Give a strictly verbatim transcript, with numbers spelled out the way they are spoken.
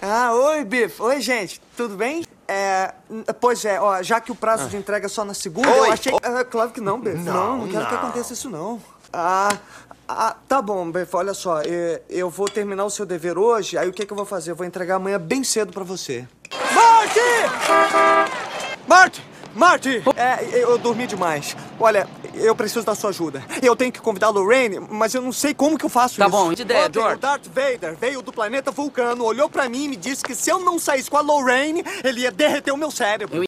Ah, oi, Biff. Oi, gente. Tudo bem? É... Pois é, ó, já que o prazo ah. de entrega é só na segunda, Oi. eu achei... Ah, claro que não, Biff. Não, não, não quero não. que aconteça isso, não. Ah... Ah, tá bom, Biff, olha só, eu vou terminar o seu dever hoje, aí o que, que eu vou fazer? Eu vou entregar amanhã bem cedo pra você. Marty! Marty! Marty! É, eu dormi demais. Olha, eu preciso da sua ajuda. Eu tenho que convidar a Lorraine, mas eu não sei como que eu faço tá isso. Tá bom, de ideia, Ontem, George. O Darth Vader veio do planeta Vulcano, olhou pra mim e me disse que se eu não saísse com a Lorraine, ele ia derreter o meu cérebro. Eu